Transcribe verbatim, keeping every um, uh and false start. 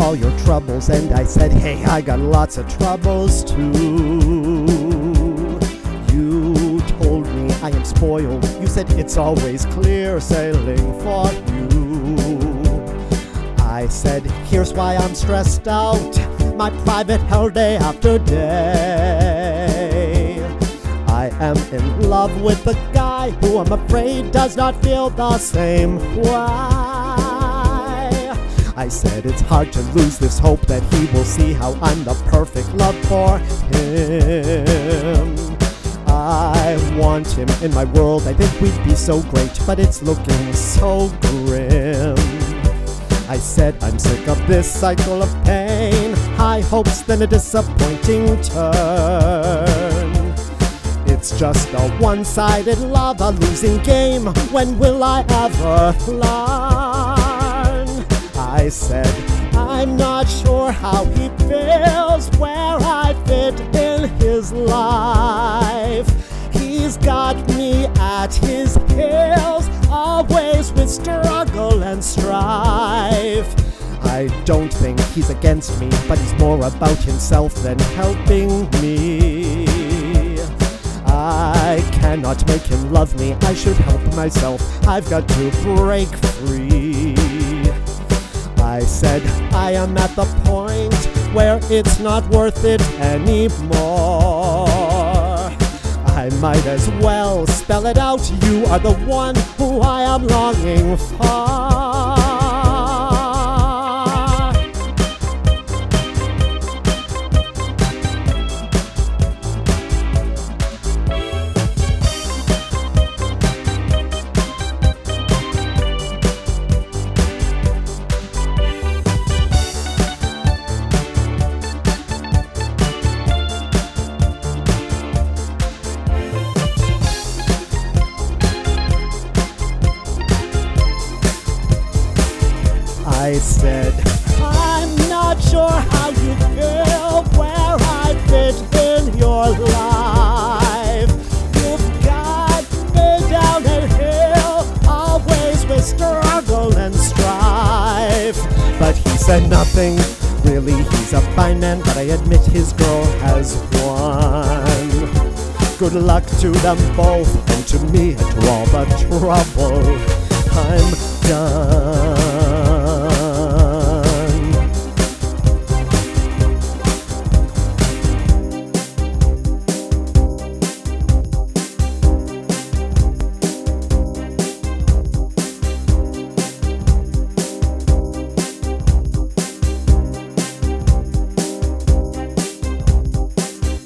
all your troubles. And I said, hey, I got lots of troubles too. You told me I am spoiled. You said it's always clear sailing for you. I said, here's why I'm stressed out, my private hell day after day. I am in love with a guy who I'm afraid does not feel the same way. I said it's hard to lose this hope that he will see how I'm the perfect love for him. I want him in my world, I think we'd be so great, but it's looking so grim. I said I'm sick of this cycle of pain, high hopes then a disappointing turn. It's just a one-sided love, a losing game. When will I ever learn? I said I'm not sure how he feels, where I fit in his life. He's got me at his heels, always with struggle and strife. I don't think he's against me, but he's more about himself than helping me. I cannot make him love me, I should help myself, I've got to break free. I said I am at the point where it's not worth it anymore. I might as well spell it out, you are the one who I am longing for. I said, I'm not sure how you feel, where I fit in your life. You've got me down a hill, always with struggle and strife. But he said nothing, really he's a fine man, but I admit his girl has won. Good luck to them both, and to me and to all the trouble. I'm done.